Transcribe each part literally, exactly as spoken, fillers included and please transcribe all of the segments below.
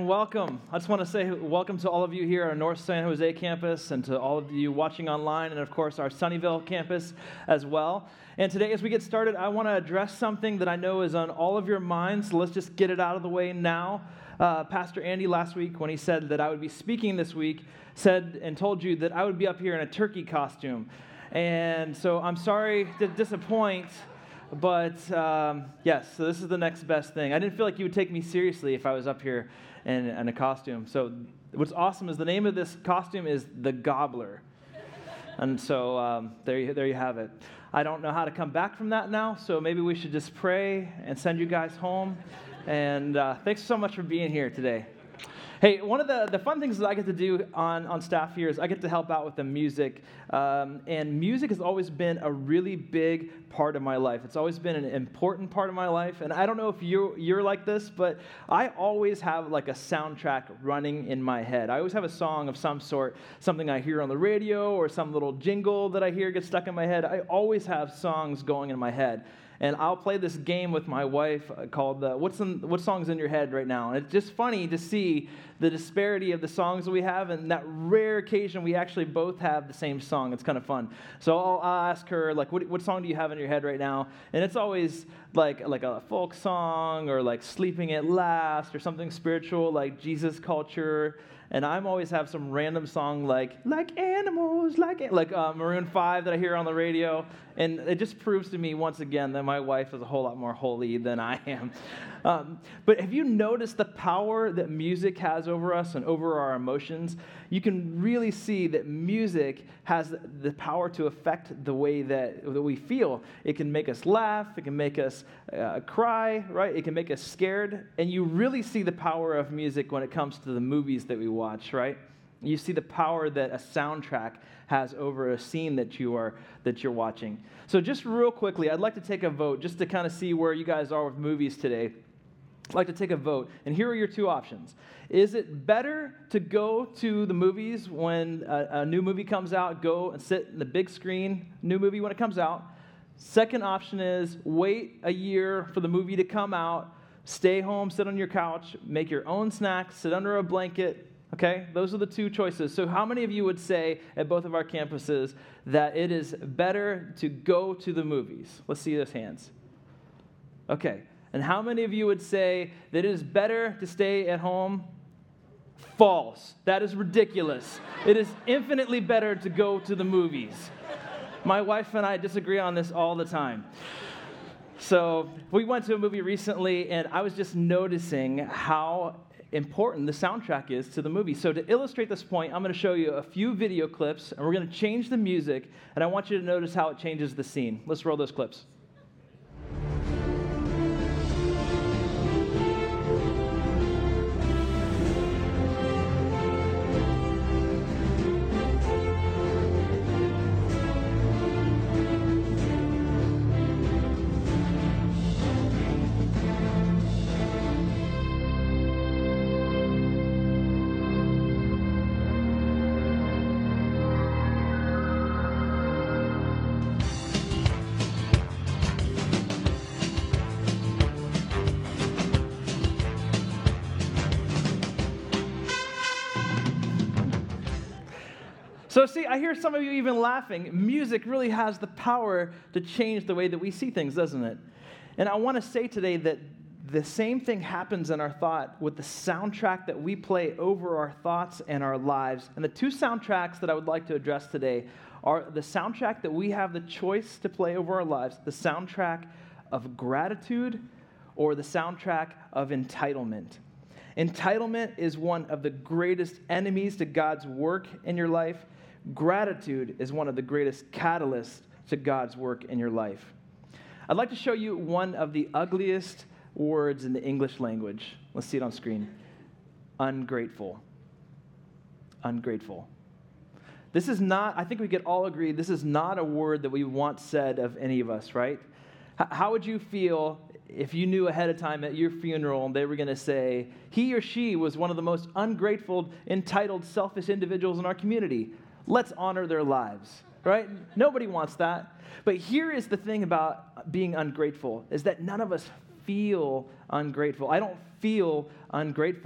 and welcome. I just want to say welcome to all of you here at our North San Jose campus and to all of you watching online and, of course, our Sunnyvale campus as well. And today, as we get started, I want to address something that I know is on all of your minds, so let's just get it out of the way now. Uh, Pastor Andy last week, when he said that I would be speaking this week, said and told you that I would be up here in a turkey costume. And so I'm sorry to disappoint. But, um, yes, so this is the next best thing. I didn't feel like you would take me seriously if I was up here in, in a costume. So what's awesome is the name of this costume is The Gobbler. And so um, there, you, there you have it. I don't know how to come back from that now, so maybe we should just pray and send you guys home. And uh, thanks so much for being here today. Hey, one of the, the fun things that I get to do on, on staff here is I get to help out with the music. Um, and music has always been a really big part of my life. It's always been an important part of my life. And I don't know if you, you're like this, but I always have like a soundtrack running in my head. I always have a song of some sort, something I hear on the radio or some little jingle that I hear gets stuck in my head. I always have songs going in my head. And I'll play this game with my wife called uh, What's in, What Song's in Your Head Right Now? And it's just funny to see the disparity of the songs that we have, and that rare occasion we actually both have the same song. It's kind of fun. So I'll, I'll ask her, like, what, what song do you have in your head right now? And it's always like, like a folk song or like Sleeping at Last or something spiritual like Jesus Culture. And I'm always have some random song like, like animals, like like uh, Maroon five that I hear on the radio. And it just proves to me once again that my wife is a whole lot more holy than I am. Um, but have you noticed the power that music has over us and over our emotions? You can really see that music has the power to affect the way that, that we feel. It can make us laugh. It can make us uh, cry, right? It can make us scared. And you really see the power of music when it comes to the movies that we watch, right? You see the power that a soundtrack has over a scene that you are that you're watching. So just real quickly, I'd like to take a vote just to kind of see where you guys are with movies today. I'd like to take a vote, and here are your two options. Is it better to go to the movies when a, a new movie comes out, go and sit in the big screen, new movie when it comes out? Second option is wait a year for the movie to come out, stay home, sit on your couch, make your own snacks, sit under a blanket. Okay, those are the two choices. So how many of you would say at both of our campuses that it is better to go to the movies? Let's see those hands. Okay, and how many of you would say that it is better to stay at home? False. That is ridiculous. It is infinitely better to go to the movies. My wife and I disagree on this all the time. So we went to a movie recently, and I was just noticing how important the soundtrack is to the movie. So to illustrate this point, I'm going to show you a few video clips, and we're going to change the music, and I want you to notice how it changes the scene. Let's roll those clips. So see, I hear some of you even laughing. Music really has the power to change the way that we see things, doesn't it? And I want to say today that the same thing happens in our thought with the soundtrack that we play over our thoughts and our lives. And the two soundtracks that I would like to address today are the soundtrack that we have the choice to play over our lives, the soundtrack of gratitude or the soundtrack of entitlement. Entitlement is one of the greatest enemies to God's work in your life. Gratitude is one of the greatest catalysts to God's work in your life. I'd like to show you one of the ugliest words in the English language. Let's see it on screen. Ungrateful. Ungrateful. This is not, I think we could all agree, this is not a word that we want said of any of us, right? H- how would you feel if you knew ahead of time at your funeral they were going to say, he or she was one of the most ungrateful, entitled, selfish individuals in our community? Let's honor their lives, right? Nobody wants that. But here is the thing about being ungrateful, is that none of us feel ungrateful. I don't feel ungrateful,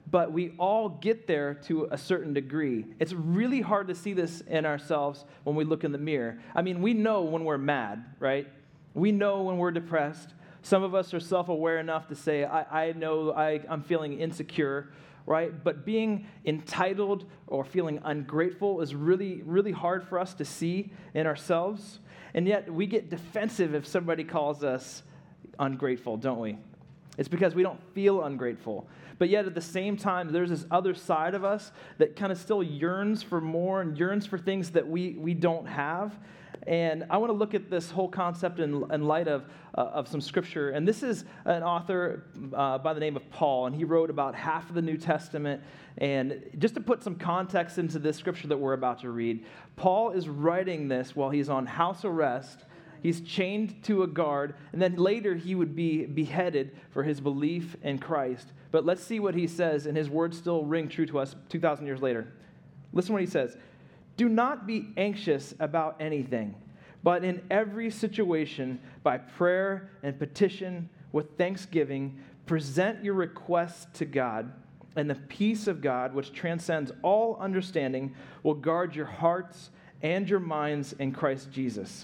but we all get there to a certain degree. It's really hard to see this in ourselves when we look in the mirror. I mean, we know when we're mad, right? We know when we're depressed. Some of us are self-aware enough to say, I, I know I, I'm feeling insecure, right? But being entitled or feeling ungrateful is really, really hard for us to see in ourselves. And yet we get defensive if somebody calls us ungrateful, don't we? It's because we don't feel ungrateful. But yet at the same time, there's this other side of us that kind of still yearns for more and yearns for things that we, we don't have. And I want to look at this whole concept in, in light of, uh, of some scripture. And this is an author uh, by the name of Paul, and he wrote about half of the New Testament. And just to put some context into this scripture that we're about to read, Paul is writing this while he's on house arrest. He's chained to a guard, and then later he would be beheaded for his belief in Christ. But let's see what he says, and his words still ring true to us two thousand years later. Listen to what he says. Do not be anxious about anything, but in every situation, by prayer and petition with thanksgiving, present your requests to God, and the peace of God, which transcends all understanding, will guard your hearts and your minds in Christ Jesus.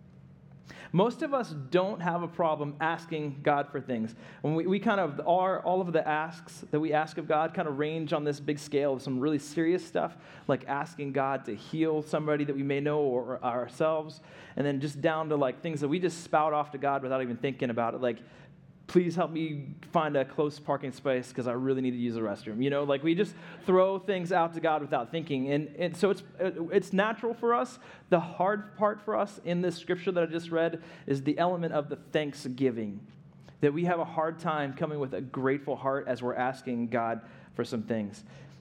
Most of us don't have a problem asking God for things. When we, we kind of are, all of the asks that we ask of God kind of range on this big scale of some really serious stuff, like asking God to heal somebody that we may know or, or ourselves, and then just down to like things that we just spout off to God without even thinking about it, like, please help me find a close parking space because I really need to use the restroom. You know, like we just throw things out to God without thinking. And, and so it's it's natural for us. The hard part for us in this scripture that I just read is the element of the thanksgiving, that we have a hard time coming with a grateful heart as we're asking God for some things.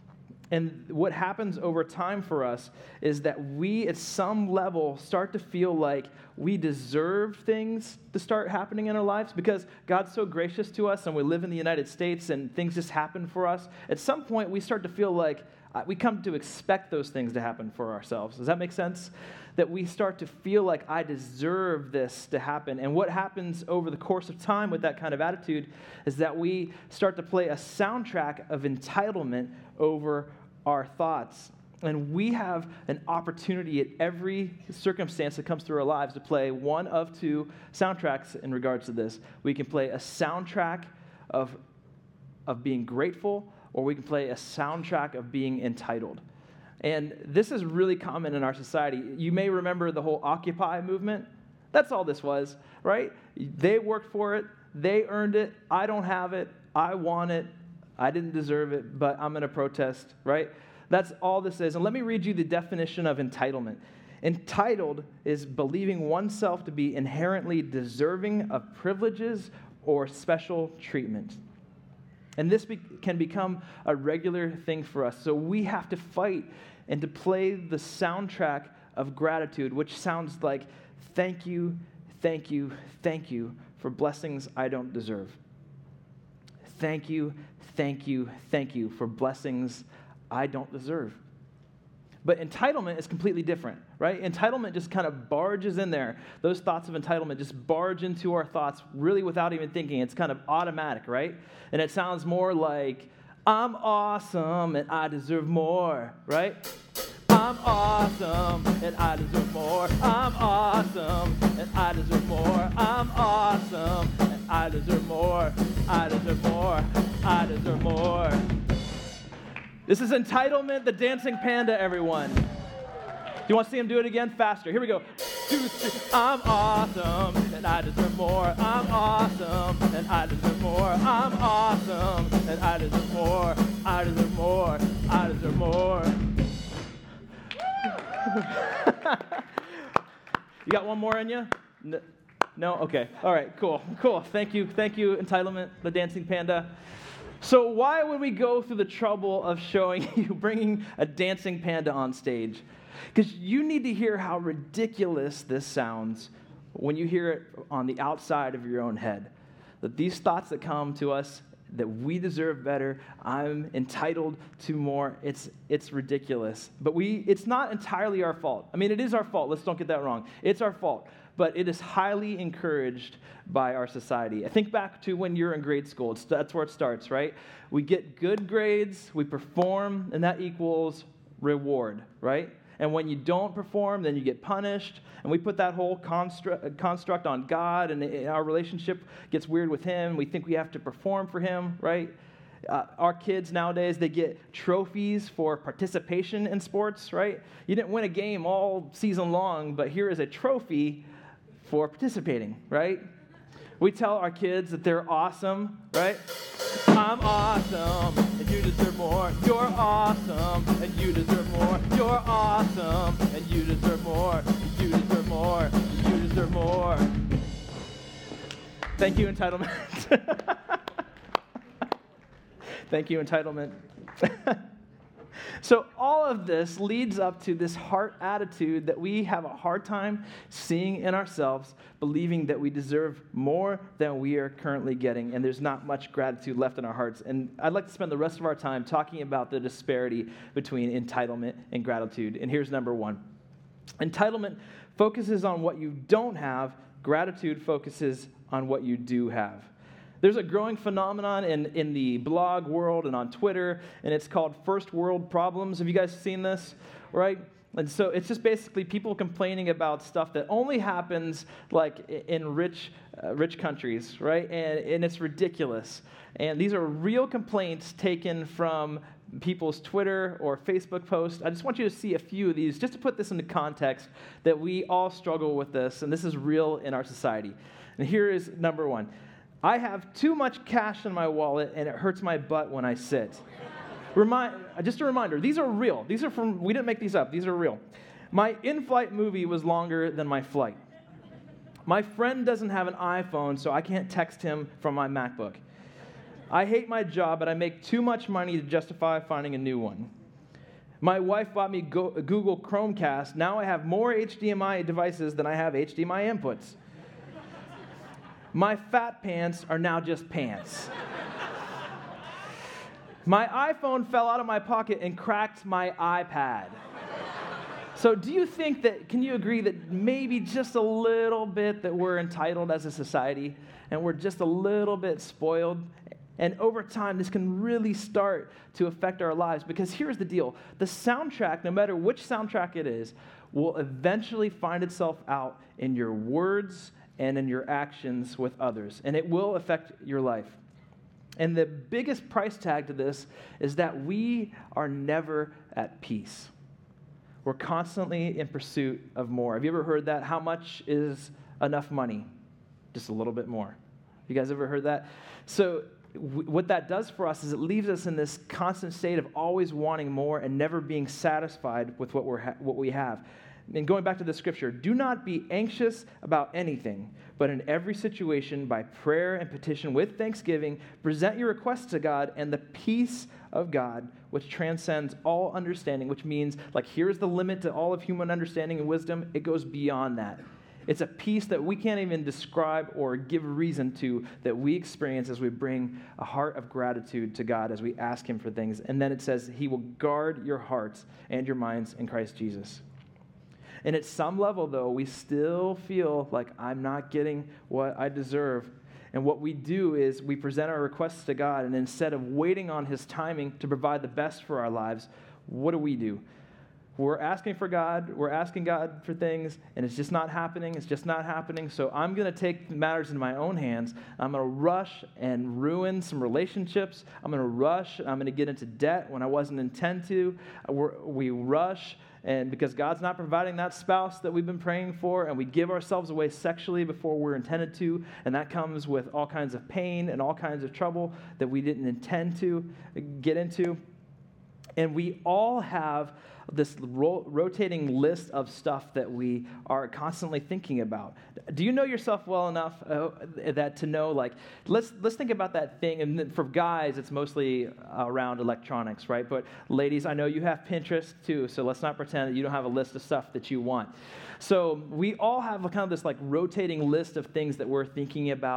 And what happens over time for us is that we, at some level, start to feel like we deserve things to start happening in our lives because God's so gracious to us and we live in the United States and things just happen for us. At some point, we start to feel like we come to expect those things to happen for ourselves. Does that make sense? That we start to feel like I deserve this to happen. And what happens over the course of time with that kind of attitude is that we start to play a soundtrack of entitlement over our thoughts. And we have an opportunity at every circumstance that comes through our lives to play one of two soundtracks in regards to this. We can play a soundtrack of, of being grateful, or we can play a soundtrack of being entitled. And this is really common in our society. You may remember the whole Occupy movement. That's all this was, right? They worked for it. They earned it. I don't have it. I want it. I didn't deserve it, but I'm going to protest, right? That's all this is. And let me read you the definition of entitlement. Entitled is believing oneself to be inherently deserving of privileges or special treatment. And this be- can become a regular thing for us. So we have to fight and to play the soundtrack of gratitude, which sounds like, thank you, thank you, thank you for blessings I don't deserve. Thank you, thank you, thank you for blessings I don't deserve. But entitlement is completely different, right? Entitlement just kind of barges in there. Those thoughts of entitlement just barge into our thoughts really without even thinking. It's kind of automatic, right? And it sounds more like, I'm awesome and I deserve more, right? I'm awesome and I deserve more. I'm awesome and I deserve more. I'm awesome and I deserve more. I deserve more. I deserve more. This is entitlement, the dancing panda, everyone. Do you want to see him do it again? Faster. Here we go. Two, three. I'm awesome and I deserve more. I'm awesome and I deserve more. I'm awesome and I deserve more. I deserve more. I deserve more. You got one more in you? No? no? Okay. All right, cool. Cool. Thank you. Thank you, entitlement, the dancing panda. So why would we go through the trouble of showing you, bringing a dancing panda on stage? Because you need to hear how ridiculous this sounds when you hear it on the outside of your own head. That these thoughts that come to us that we deserve better. I'm entitled to more. It's it's ridiculous. But we it's not entirely our fault. I mean, it is our fault. Let's don't get that wrong. It's our fault. But it is highly encouraged by our society. I think back to when you're in grade school. It's, that's where it starts, right? We get good grades, we perform, and that equals reward, right? And when you don't perform, then you get punished. And we put that whole construct, construct on God, and it, our relationship gets weird with Him. We think we have to perform for Him, right? Uh, our kids nowadays, they get trophies for participation in sports, right? You didn't win a game all season long, but here is a trophy for participating, right? We tell our kids that they're awesome, right? I'm awesome, and you deserve more. You're awesome, and you deserve more. You're awesome, and you deserve more. You deserve more. You deserve more. Thank you, entitlement. Thank you, entitlement. So all of this leads up to this heart attitude that we have a hard time seeing in ourselves, believing that we deserve more than we are currently getting, and there's not much gratitude left in our hearts. And I'd like to spend the rest of our time talking about the disparity between entitlement and gratitude. And here's number one. Entitlement focuses on what you don't have. Gratitude focuses on what you do have. There's a growing phenomenon in, in the blog world and on Twitter, and it's called first world problems. Have you guys seen this? Right? And so it's just basically people complaining about stuff that only happens like in rich uh, rich countries, right? And, and it's ridiculous. And these are real complaints taken from people's Twitter or Facebook posts. I just want you to see a few of these just to put this into context that we all struggle with this, and this is real in our society. And here is number one. I have too much cash in my wallet, and it hurts my butt when I sit. Remind, just a reminder, these are real. These are from, we didn't make these up. These are real. My in-flight movie was longer than my flight. My friend doesn't have an iPhone, so I can't text him from my MacBook. I hate my job, but I make too much money to justify finding a new one. My wife bought me Go- Google Chromecast. Now I have more H D M I devices than I have H D M I inputs. My fat pants are now just pants. My iPhone fell out of my pocket and cracked my iPad. So do you think that, can you agree that maybe just a little bit that we're entitled as a society and we're just a little bit spoiled? And over time, this can really start to affect our lives, because here's the deal. The soundtrack, no matter which soundtrack it is, will eventually find itself out in your words and in your actions with others, and it will affect your life. And the biggest price tag to this is that we are never at peace. We're constantly in pursuit of more. Have you ever heard that? How much is enough money? Just a little bit more. You guys ever heard that? So w- what that does for us is it leaves us in this constant state of always wanting more and never being satisfied with what we're ha- what we have. And going back to the scripture, do not be anxious about anything, but in every situation, by prayer and petition with thanksgiving, present your requests to God, and the peace of God, which transcends all understanding, which means, like, here's the limit to all of human understanding and wisdom. It goes beyond that. It's a peace that we can't even describe or give reason to, that we experience as we bring a heart of gratitude to God, as we ask Him for things. And then it says, He will guard your hearts and your minds in Christ Jesus. And at some level, though, we still feel like I'm not getting what I deserve. And what we do is we present our requests to God, and instead of waiting on His timing to provide the best for our lives, what do we do? We're asking for God, we're asking God for things, and it's just not happening, it's just not happening. So I'm going to take matters into my own hands. I'm going to rush and ruin some relationships. I'm going to rush, I'm going to get into debt when I wasn't intended to. We're, we rush, and because God's not providing that spouse that we've been praying for, and we give ourselves away sexually before we're intended to, and that comes with all kinds of pain and all kinds of trouble that we didn't intend to get into. And we all have this ro- rotating list of stuff that we are constantly thinking about. Do you know yourself well enough uh, that to know, like, let's let's think about that thing. And for guys, it's mostly around electronics, right? But ladies, I know you have Pinterest too, so let's not pretend that you don't have a list of stuff that you want. So we all have a kind of this like rotating list of things that we're thinking about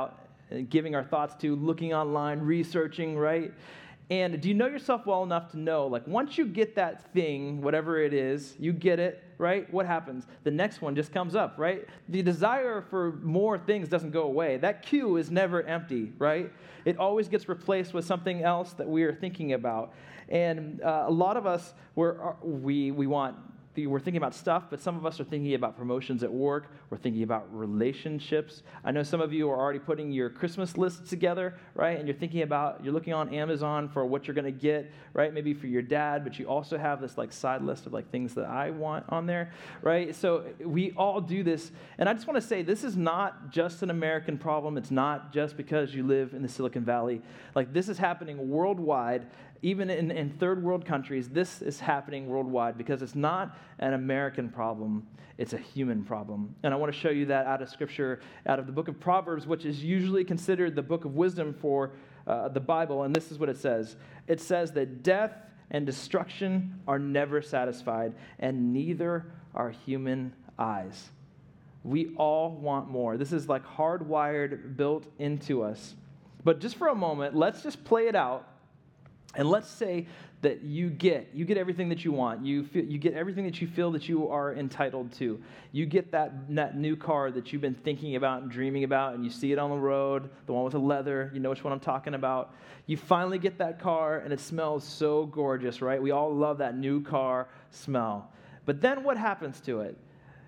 giving our thoughts to, looking online, researching, right? And do you know yourself well enough to know, like, once you get that thing, whatever it is, you get it, right? What happens? The next one just comes up, right? The desire for more things doesn't go away. That queue is never empty, right? It always gets replaced with something else that we are thinking about. And uh, a lot of us, we're, we we want, we're thinking about stuff, but some of us are thinking about promotions at work. We're thinking about relationships. I know some of you are already putting your Christmas lists together, right? And you're thinking about, you're looking on Amazon for what you're going to get, right? Maybe for your dad, but you also have this like side list of like things that I want on there, right? So we all do this. And I just want to say, this is not just an American problem. It's not just because you live in the Silicon Valley. Like, this is happening worldwide. Even in, in third world countries, this is happening worldwide because it's not an American problem, it's a human problem. And I want to show you that out of Scripture, out of the book of Proverbs, which is usually considered the book of wisdom for uh, the Bible. And this is what it says. It says that death and destruction are never satisfied, and neither are human eyes. We all want more. This is like hardwired, built into us. But just for a moment, let's just play it out. And let's say that you get, you get everything that you want. You feel, you get everything that you feel that you are entitled to. You get that, that new car that you've been thinking about and dreaming about, and you see it on the road, the one with the leather. You know which one I'm talking about. You finally get that car, and it smells so gorgeous, right? We all love that new car smell. But then what happens to it?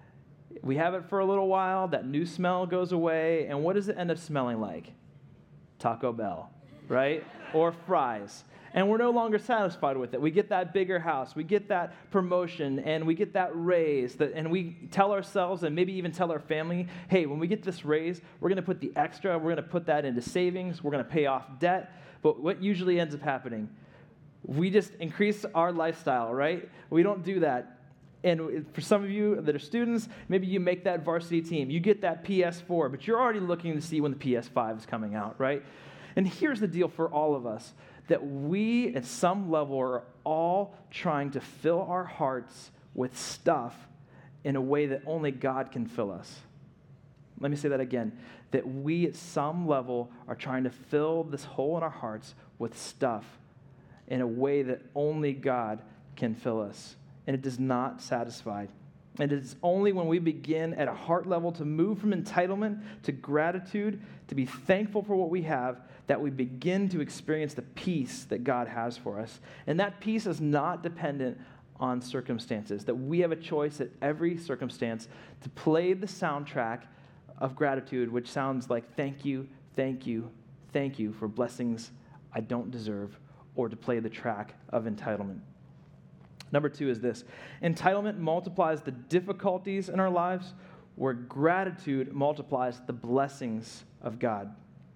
We have it for a little while. That new smell goes away, and what does it end up smelling like? Taco Bell, right? Or fries. And we're no longer satisfied with it. We get that bigger house. We get that promotion, and we get that raise. That, and we tell ourselves, and maybe even tell our family, hey, when we get this raise, we're going to put the extra, we're going to put that into savings. We're going to pay off debt. But what usually ends up happening? We just increase our lifestyle, right? We don't do that. And for some of you that are students, maybe you make that varsity team. You get that P S four, but you're already looking to see when the P S five is coming out, right? And here's the deal for all of us, that we, at some level, are all trying to fill our hearts with stuff in a way that only God can fill us. Let me say that again, that we, at some level, are trying to fill this hole in our hearts with stuff in a way that only God can fill us. And it does not satisfy. And it's only when we begin at a heart level to move from entitlement to gratitude, to be thankful for what we have, that we begin to experience the peace that God has for us. And that peace is not dependent on circumstances, that we have a choice at every circumstance to play the soundtrack of gratitude, which sounds like thank you, thank you, thank you for blessings I don't deserve, or to play the track of entitlement. Number two is this: entitlement multiplies the difficulties in our lives, where gratitude multiplies the blessings of God.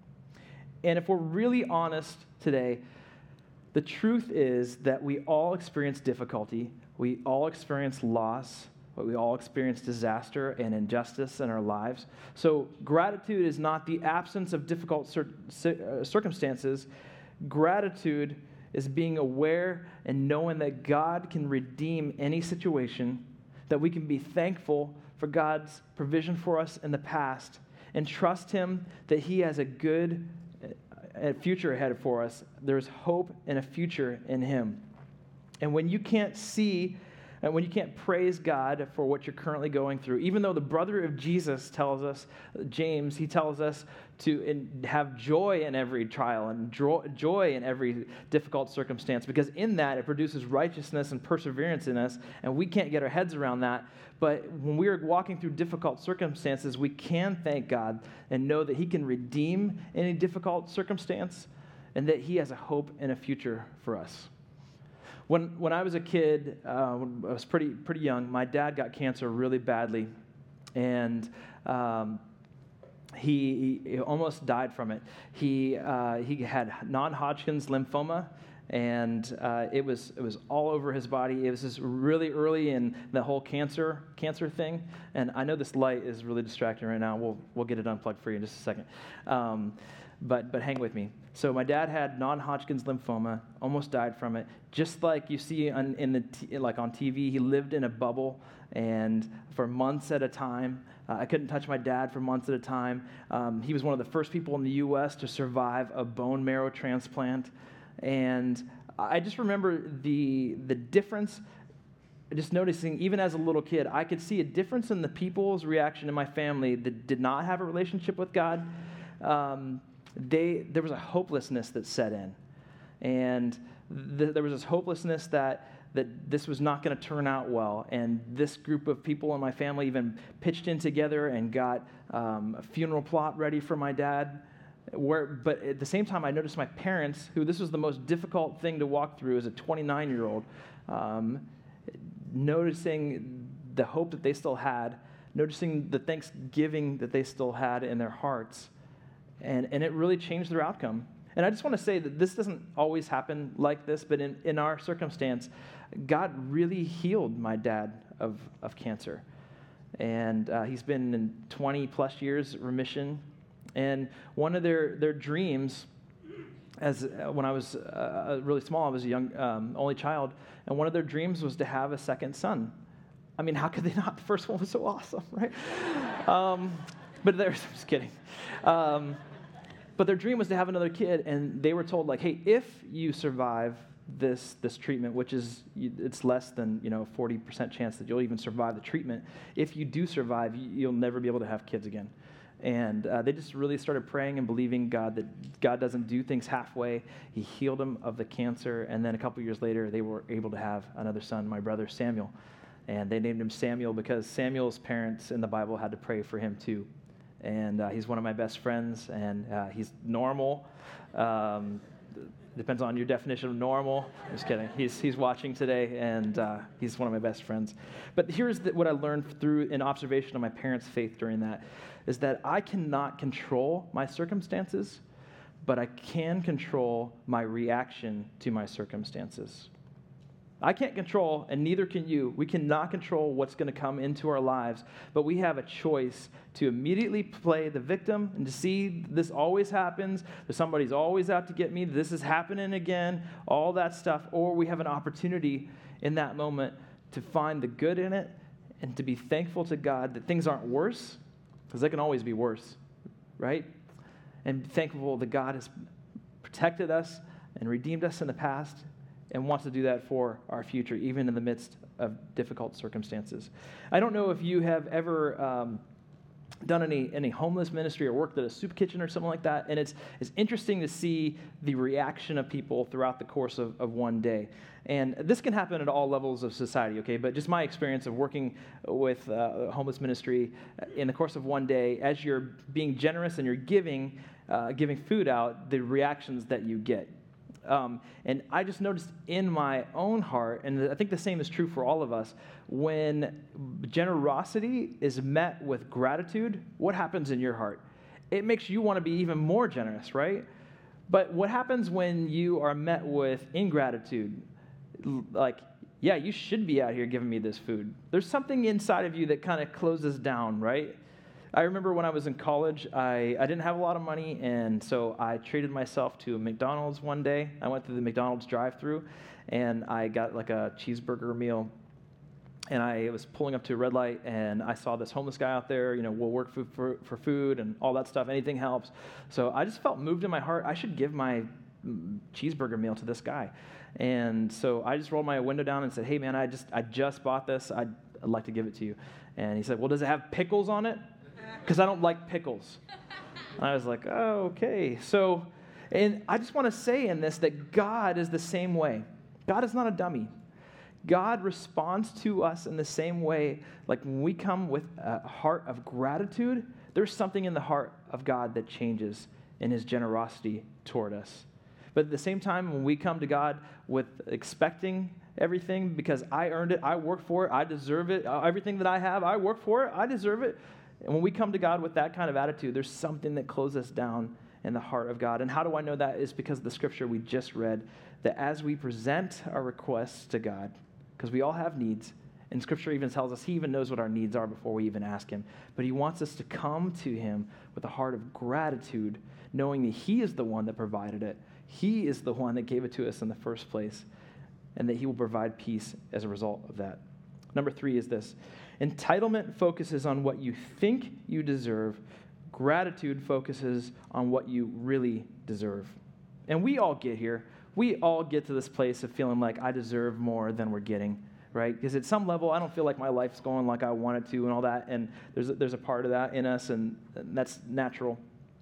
And if we're really honest today, the truth is that we all experience difficulty, we all experience loss, but we all experience disaster and injustice in our lives. So gratitude is not the absence of difficult cir- circumstances. Gratitude is being aware and knowing that God can redeem any situation, that we can be thankful for God's provision for us in the past, and trust Him that He has a good future ahead for us. There's hope and a future in Him. And when you can't see, and when you can't praise God for what you're currently going through, even though the brother of Jesus tells us, James, he tells us to in, have joy in every trial and joy, joy in every difficult circumstance, because in that it produces righteousness and perseverance in us, and we can't get our heads around that. But when we're walking through difficult circumstances, we can thank God and know that He can redeem any difficult circumstance and that He has a hope and a future for us. When when I was a kid, uh, when I was pretty pretty young, my dad got cancer really badly, and um, he, he almost died from it. He uh, he had non-Hodgkin's lymphoma, and uh, it was it was all over his body. It was just really early in the whole cancer cancer thing. And I know this light is really distracting right now. We'll we'll get it unplugged for you in just a second, um, but but hang with me. So my dad had non-Hodgkin's lymphoma, almost died from it. Just like you see on, in the t- like on T V, he lived in a bubble and for months at a time. Uh, I couldn't touch my dad for months at a time. Um, he was one of the first people in the U S to survive a bone marrow transplant. And I just remember the the difference, just noticing, even as a little kid, I could see a difference in the people's reaction in my family that did not have a relationship with God. Um, they there was a hopelessness that set in. And th- there was this hopelessness that that this was not going to turn out well. And this group of people in my family even pitched in together and got um, a funeral plot ready for my dad. Where, but at the same time, I noticed my parents, who this was the most difficult thing to walk through as a twenty-nine-year-old, um, noticing the hope that they still had, noticing the thanksgiving that they still had in their hearts. And, and it really changed their outcome. And I just want to say that this doesn't always happen like this, but in, in our circumstance, God really healed my dad of, of cancer. And uh, he's been in twenty plus years remission. And one of their, their dreams, as uh, when I was uh, really small, I was a young um, only child, and one of their dreams was to have a second son. I mean, how could they not? The first one was so awesome, right? um, but there's, I'm just kidding. Um, but their dream was to have another kid, and they were told, like, hey, if you survive this this treatment, which is, it's less than, you know, forty percent chance that you'll even survive the treatment. If you do survive, you'll never be able to have kids again. And uh, they just really started praying and believing God that God doesn't do things halfway. He healed them of the cancer, and then a couple years later, they were able to have another son, my brother Samuel. And they named him Samuel because Samuel's parents in the Bible had to pray for him too. And uh, he's one of my best friends, and uh, he's normal. Um, depends on your definition of normal. Just kidding. He's he's watching today, and uh, he's one of my best friends. But here's the, what I learned through an observation of my parents' faith during that, is that I cannot control my circumstances, but I can control my reaction to my circumstances. I can't control, and neither can you. We cannot control what's going to come into our lives, but we have a choice to immediately play the victim and to see this always happens, that somebody's always out to get me, this is happening again, all that stuff, or we have an opportunity in that moment to find the good in it and to be thankful to God that things aren't worse, because they can always be worse, right? And thankful that God has protected us and redeemed us in the past and wants to do that for our future, even in the midst of difficult circumstances. I don't know if you have ever um, done any any homeless ministry or worked at a soup kitchen or something like that, and it's it's interesting to see the reaction of people throughout the course of, of one day. And this can happen at all levels of society, okay? But just my experience of working with uh, homeless ministry in the course of one day, as you're being generous and you're giving, uh, giving food out, the reactions that you get. Um, and I just noticed in my own heart, and I think the same is true for all of us, when generosity is met with gratitude, what happens in your heart? It makes you want to be even more generous, right? But what happens when you are met with ingratitude? Like, yeah, you should be out here giving me this food. There's something inside of you that kind of closes down, right? I remember when I was in college, I, I didn't have a lot of money, and so I treated myself to a McDonald's one day. I went through the McDonald's drive-thru, and I got like a cheeseburger meal, and I was pulling up to a red light, and I saw this homeless guy out there, you know, we'll work for, for, for food and all that stuff. Anything helps. So I just felt moved in my heart. I should give my cheeseburger meal to this guy. And so I just rolled my window down and said, hey, man, I just I just bought this. I'd, I'd like to give it to you. And he said, well, does it have pickles on it? Because I don't like pickles. And I was like, oh, okay. So, and I just want to say in this that God is the same way. God is not a dummy. God responds to us in the same way. Like when we come with a heart of gratitude, there's something in the heart of God that changes in his generosity toward us. But at the same time, when we come to God with expecting everything because I earned it, I worked for it, I deserve it, everything that I have, I work for it, I deserve it. And when we come to God with that kind of attitude, there's something that closes us down in the heart of God. And how do I know that? Is because of the scripture we just read, that as we present our requests to God, because we all have needs, And Scripture even tells us he even knows what our needs are before we even ask him. But he wants us to come to him with a heart of gratitude, knowing that he is the one that provided it. He is the one that gave it to us in the first place, and that he will provide peace as a result of that. Number three is this. Entitlement focuses on what you think you deserve. Gratitude focuses on what you really deserve. And we all get here. We all get to this place of feeling like I deserve more than we're getting, right? Because at some level, I don't feel like my life's going like I want it to and all that, and there's a, there's a part of that in us, and, and that's natural.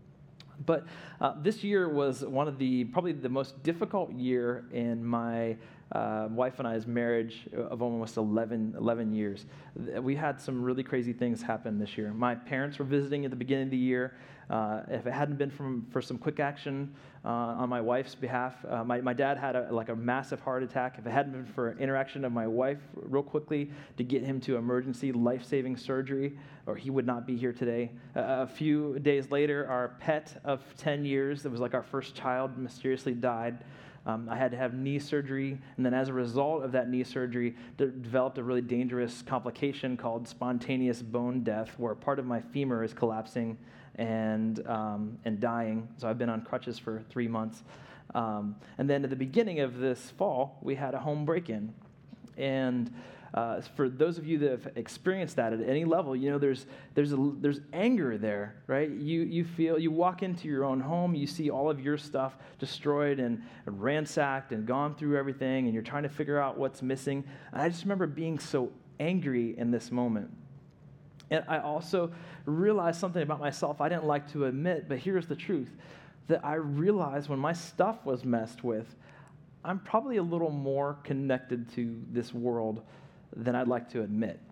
But uh, this year was one of the, probably the most difficult year in my uh, wife and I's marriage of almost eleven, eleven years. We had some really crazy things happen this year. My parents were visiting at the beginning of the year. Uh, if it hadn't been from, for some quick action uh, on my wife's behalf, uh, my, my dad had a, like a massive heart attack. If it hadn't been for interaction of my wife real quickly to get him to emergency life-saving surgery, or he would not be here today. Uh, a few days later, our pet of ten years, that was like our first child, mysteriously died. Um, I had to have knee surgery, and then as a result of that knee surgery, de- developed a really dangerous complication called spontaneous bone death, where part of my femur is collapsing and um, and dying. So I've been on crutches for three months. Um, and then at the beginning of this fall, we had a home break-in. And uh, for those of you that have experienced that at any level, you know there's there's a, there's anger there, right? You you feel you walk into your own home, you see all of your stuff destroyed and ransacked and gone through everything, and you're trying to figure out what's missing. And I just remember being so angry in this moment. And I also realized something about myself I didn't like to admit, but here's the truth, that I realized when my stuff was messed with, I'm probably a little more connected to this world than I'd like to admit.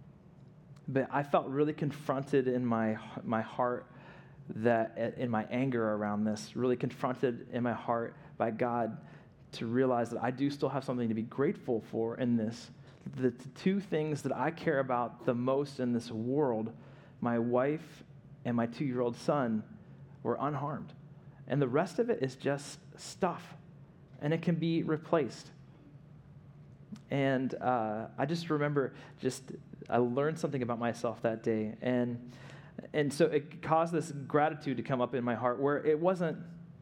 But I felt really confronted in my my heart, that in my anger around this, really confronted in my heart by God to realize that I do still have something to be grateful for in this. The two things that I care about the most in this world, my wife and my two-year-old son, were unharmed. And the rest of it is just stuff, and it can be replaced. And uh, I just remember just, I learned something about myself that day. And and so it caused this gratitude to come up in my heart where it wasn't,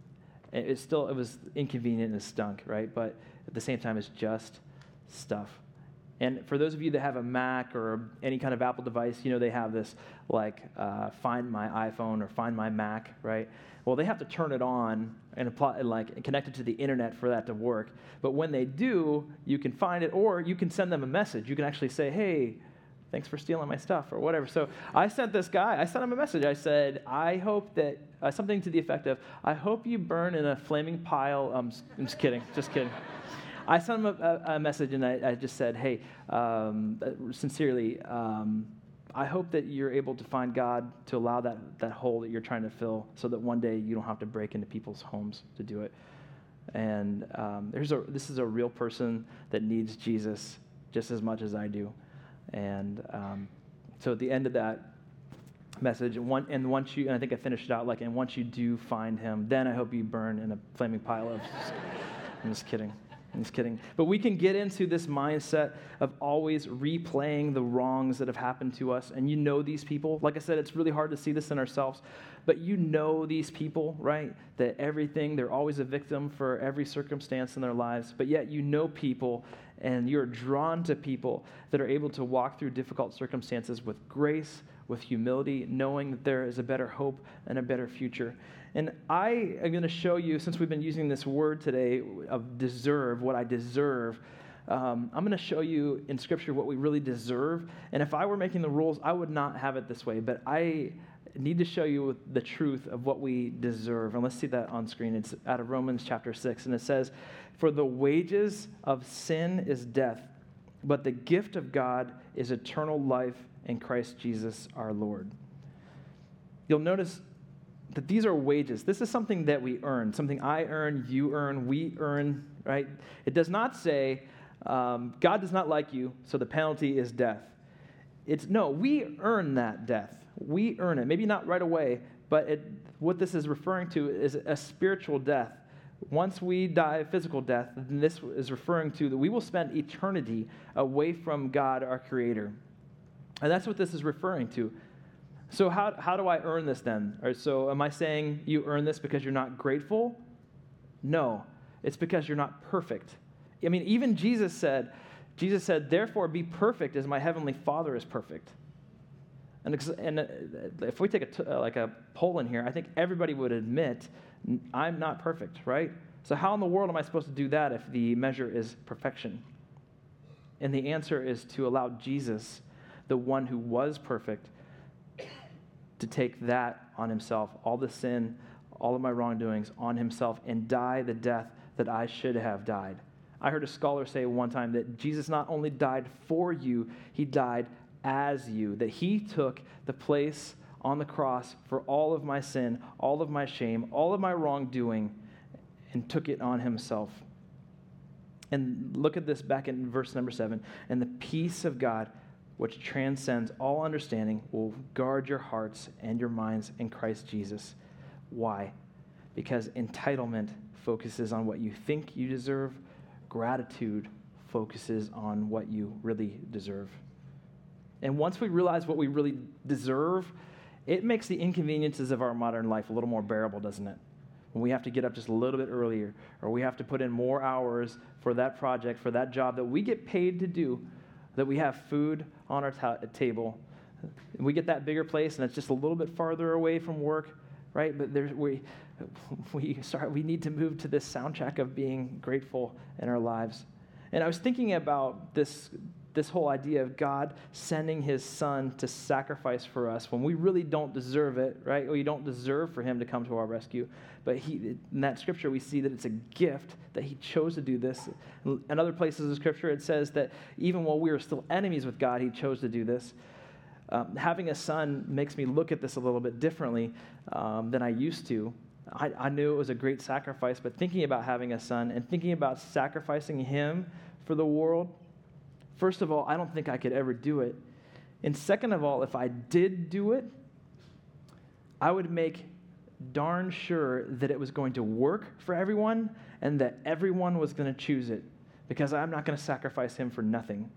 it still, it was inconvenient and it stunk, right? But at the same time, it's just stuff. And for those of you that have a Mac or any kind of Apple device, you know they have this like uh, Find My iPhone or Find My Mac, right? Well, they have to turn it on and apply, like connect it to the internet for that to work. But when they do, you can find it, or you can send them a message. You can actually say, "Hey, thanks for stealing my stuff," or whatever. So I sent this guy, I sent him a message. I said, "I hope that uh, something to the effect of, I hope you burn in a flaming pile." Um, I'm just kidding, just kidding. I sent him a, a, a message, and I, I just said, hey, um, sincerely, um, I hope that you're able to find God to allow that, that hole that you're trying to fill so that one day you don't have to break into people's homes to do it. And um, there's a, this is a real person that needs Jesus just as much as I do. And um, so at the end of that message, and, one, and once you, and I think I finished it out like, and once you do find him, then I hope you burn in a flaming pile of, I'm just kidding. I'm just kidding. But we can get into this mindset of always replaying the wrongs that have happened to us. And you know these people. Like I said, it's really hard to see this in ourselves. But you know these people, right? That everything, they're always a victim for every circumstance in their lives. But yet you know people, and you're drawn to people that are able to walk through difficult circumstances with grace, with humility, knowing that there is a better hope and a better future. And I am going to show you, since we've been using this word today of deserve, what I deserve, um, I'm going to show you in Scripture what we really deserve. And if I were making the rules, I would not have it this way. But I need to show you the truth of what we deserve. And let's see that on screen. It's out of Romans chapter six. And it says, "For the wages of sin is death, but the gift of God is eternal life in Christ Jesus our Lord." You'll notice that these are wages. This is something that we earn, something I earn, you earn, we earn, right? It does not say, um, God does not like you, so the penalty is death. It's, no, we earn that death. We earn it. Maybe not right away, but it, what this is referring to is a spiritual death Once we die physical death, then this is referring to that we will spend eternity away from God, our Creator. And that's what this is referring to. So how, how do I earn this then? Or so am I saying you earn this because you're not grateful? No, it's because you're not perfect. I mean, even Jesus said, Jesus said, therefore be perfect as my heavenly Father is perfect. And, and if we take a t- like a poll in here, I think everybody would admit I'm not perfect, right? So how in the world am I supposed to do that if the measure is perfection? And the answer is to allow Jesus, the one who was perfect, to take that on himself, all the sin, all of my wrongdoings on himself, and die the death that I should have died. I heard a scholar say one time that Jesus not only died for you, he died as you, that he took the place on the cross for all of my sin, all of my shame, all of my wrongdoing, and took it on himself. And look at this back in verse number seven. And the peace of God, which transcends all understanding, will guard your hearts and your minds in Christ Jesus. Why? Because entitlement focuses on what you think you deserve. Gratitude focuses on what you really deserve. And once we realize what we really deserve, it makes the inconveniences of our modern life a little more bearable, doesn't it? When we have to get up just a little bit earlier, or we have to put in more hours for that project, for that job that we get paid to do, that we have food on our ta- table. We get that bigger place, and it's just a little bit farther away from work, right? But there's, we we sorry, we need to move to this soundtrack of being grateful in our lives. And I was thinking about this this whole idea of God sending his son to sacrifice for us when we really don't deserve it, right? We don't deserve for him to come to our rescue. But he, in that scripture, we see that it's a gift that he chose to do this. In other places of scripture, it says that even while we were still enemies with God, he chose to do this. Um, having a son makes me look at this a little bit differently um, than I used to. I, I knew it was a great sacrifice, but thinking about having a son and thinking about sacrificing him for the world, first of all, I don't think I could ever do it. And second of all, if I did do it, I would make darn sure that it was going to work for everyone and that everyone was going to choose it, because I'm not going to sacrifice him for nothing.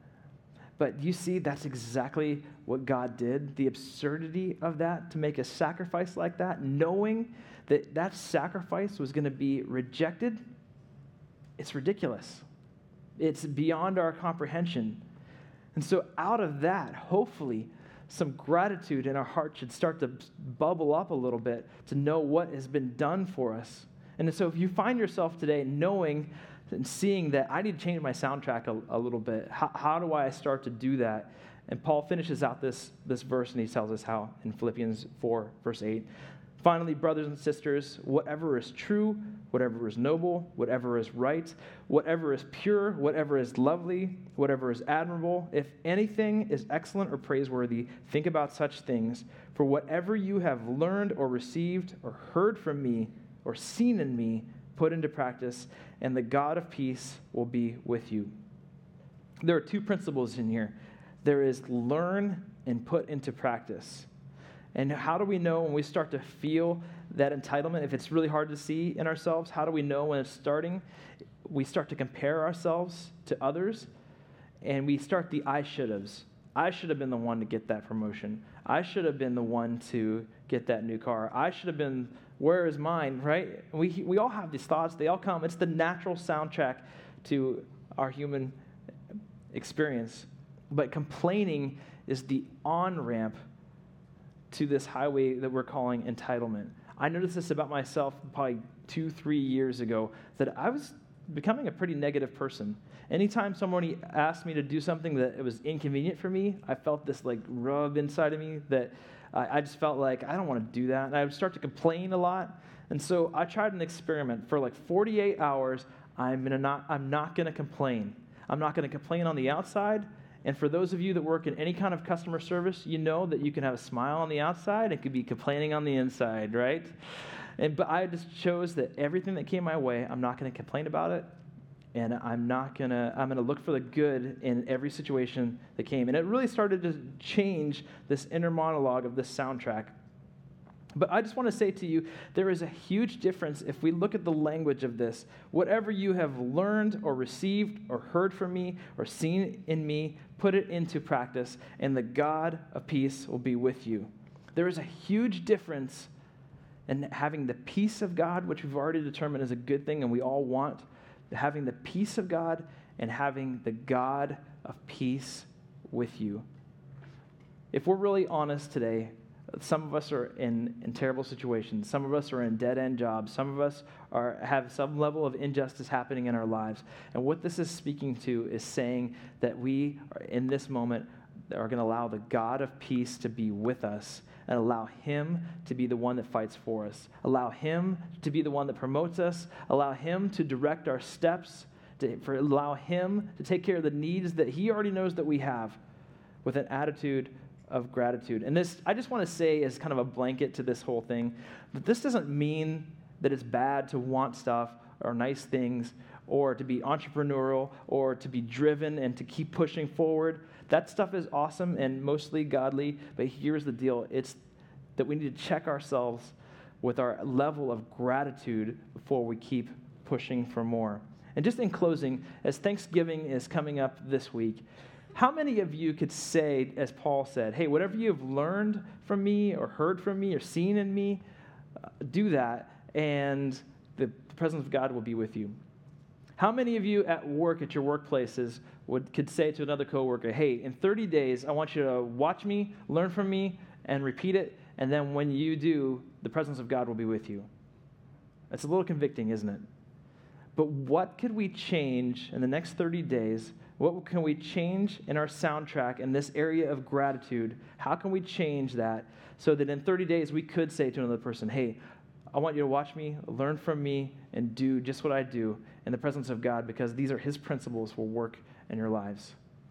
But you see, that's exactly what God did. The absurdity of that, to make a sacrifice like that, knowing that that sacrifice was going to be rejected, it's ridiculous. It's beyond our comprehension. And so out of that, hopefully, some gratitude in our heart should start to bubble up a little bit to know what has been done for us. And so if you find yourself today knowing and seeing that I need to change my soundtrack a, a little bit, how, how do I start to do that? And Paul finishes out this, this verse, and he tells us how in Philippians four, verse eight. Finally, brothers and sisters, whatever is true, whatever is noble, whatever is right, whatever is pure, whatever is lovely, whatever is admirable, if anything is excellent or praiseworthy, think about such things. For whatever you have learned or received or heard from me or seen in me, put into practice, and the God of peace will be with you. There are two principles in here. There is learn and put into practice. And how do we know when we start to feel that entitlement, if it's really hard to see in ourselves? How do we know when it's starting? We start to compare ourselves to others, and we start the I should haves. I should have been the one to get that promotion. I should have been the one to get that new car. I should have been, where is mine, right? We, we all have these thoughts. They all come. It's the natural soundtrack to our human experience. But complaining is the on-ramp to this highway that we're calling entitlement. I noticed this about myself probably two, three years ago, that I was becoming a pretty negative person. Anytime somebody asked me to do something that it was inconvenient for me, I felt this like rub inside of me that I, I just felt like I don't want to do that. And I would start to complain a lot. And so I tried an experiment. For like forty-eight hours, I'm gonna not, I'm not going to complain. I'm not going to complain on the outside. And for those of you that work in any kind of customer service, you know that you can have a smile on the outside and could be complaining on the inside, right? And but I just chose that everything that came my way, I'm not going to complain about it, and I'm not going to, I'm going to look for the good in every situation that came. And it really started to change this inner monologue of this soundtrack. But I just want to say to you, there is a huge difference if we look at the language of this. Whatever you have learned or received or heard from me or seen in me, put it into practice, and the God of peace will be with you. There is a huge difference in having the peace of God, which we've already determined is a good thing and we all want, having the peace of God and having the God of peace with you. If we're really honest today, some of us are in, in terrible situations. Some of us are in dead-end jobs. Some of us are have some level of injustice happening in our lives. And what this is speaking to is saying that we, are in this moment, are going to allow the God of peace to be with us and allow him to be the one that fights for us. Allow him to be the one that promotes us. Allow him to direct our steps. To, for allow him to take care of the needs that he already knows that we have with an attitude of gratitude. And this, I just want to say as kind of a blanket to this whole thing, that this doesn't mean that it's bad to want stuff or nice things or to be entrepreneurial or to be driven and to keep pushing forward. That stuff is awesome and mostly godly, but here's the deal. It's that we need to check ourselves with our level of gratitude before we keep pushing for more. And just in closing, as Thanksgiving is coming up this week, how many of you could say, as Paul said, hey, whatever you have learned from me or heard from me or seen in me, uh, do that, and the presence of God will be with you? How many of you at work, at your workplaces, would could say to another coworker, hey, in thirty days, I want you to watch me, learn from me, and repeat it, and then when you do, the presence of God will be with you? It's a little convicting, isn't it? But what could we change in the next thirty days? What can we change in our soundtrack in this area of gratitude? How can we change that so that in thirty days we could say to another person, hey, I want you to watch me, learn from me, and do just what I do in the presence of God, because these are his principles will work in your lives.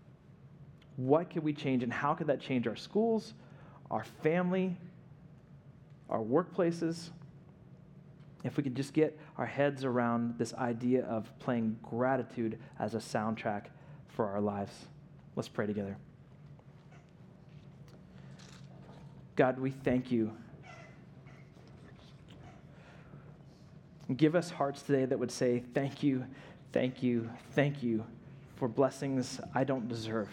What could we change, and how could that change our schools, our family, our workplaces? If we could just get our heads around this idea of playing gratitude as a soundtrack for our lives. Let's pray together. God, we thank you. Give us hearts today that would say, thank you, thank you, thank you for blessings I don't deserve.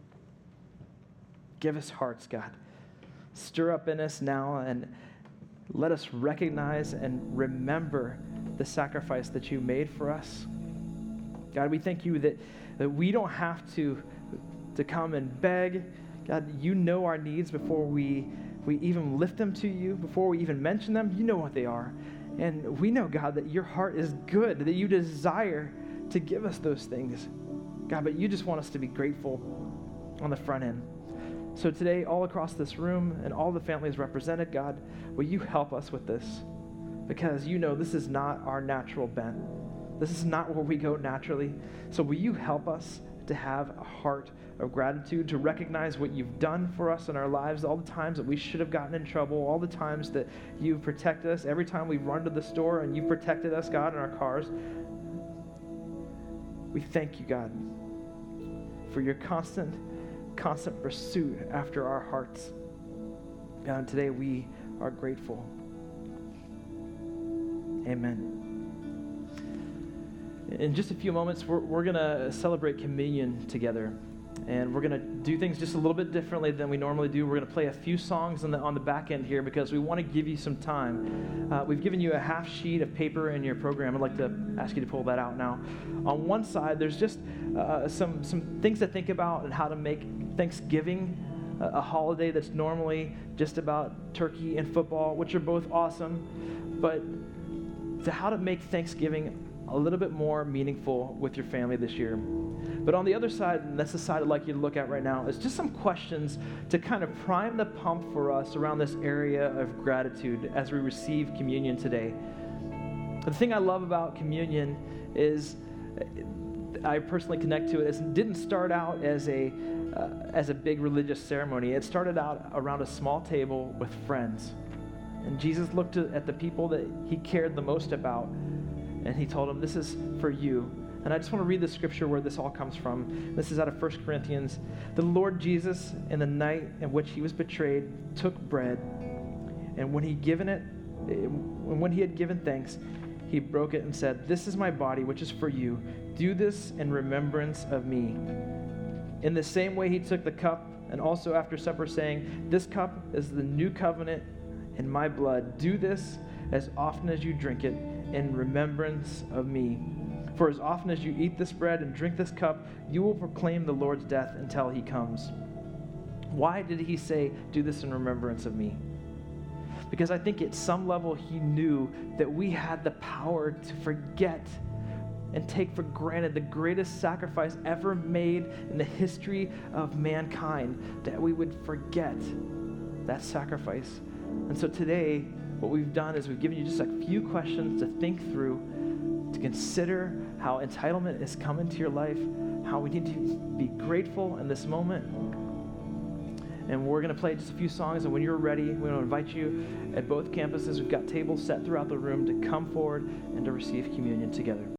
Give us hearts, God. Stir up in us now and let us recognize and remember the sacrifice that you made for us. God, we thank you that, that we don't have to, to come and beg. God, you know our needs before we, we even lift them to you, before we even mention them. You know what they are. And we know, God, that your heart is good, that you desire to give us those things. God, but you just want us to be grateful on the front end. So today, all across this room and all the families represented, God, will you help us with this? Because you know this is not our natural bent. This is not where we go naturally. So will you help us to have a heart of gratitude, to recognize what you've done for us in our lives, all the times that we should have gotten in trouble, all the times that you've protected us, every time we've run to the store and you've protected us, God, in our cars. We thank you, God, for your constant constant pursuit after our hearts. God, today we are grateful. Amen. In just a few moments, we're, we're going to celebrate communion together. And we're going to do things just a little bit differently than we normally do. We're going to play a few songs on the, on the back end here because we want to give you some time. Uh, we've given you a half sheet of paper in your program. I'd like to ask you to pull that out now. On one side, there's just uh, some, some things to think about and how to make Thanksgiving a, a holiday that's normally just about turkey and football, which are both awesome, but to how to make Thanksgiving a little bit more meaningful with your family this year. But on the other side, and that's the side I'd like you to look at right now, is just some questions to kind of prime the pump for us around this area of gratitude as we receive communion today. The thing I love about communion is I personally connect to it is it didn't start out as a uh, as a big religious ceremony. It started out around a small table with friends. And Jesus looked at the people that he cared the most about, and he told them, this is for you. And I just want to read the scripture where this all comes from. This is out of First Corinthians. The Lord Jesus, in the night in which he was betrayed, took bread. And when he given it, and when he had given thanks, he broke it and said, "This is my body, which is for you. Do this in remembrance of me." In the same way, he took the cup, and also after supper, saying, "This cup is the new covenant in my blood. Do this as often as you drink it in remembrance of me. For as often as you eat this bread and drink this cup, you will proclaim the Lord's death until he comes." Why did he say, "Do this in remembrance of me"? Because I think at some level he knew that we had the power to forget and take for granted the greatest sacrifice ever made in the history of mankind, that we would forget that sacrifice. And so today, what we've done is we've given you just a few questions to think through, to consider how entitlement has come into your life, how we need to be grateful in this moment. And we're going to play just a few songs, and when you're ready, we're going to invite you at both campuses. We've got tables set throughout the room to come forward and to receive communion together.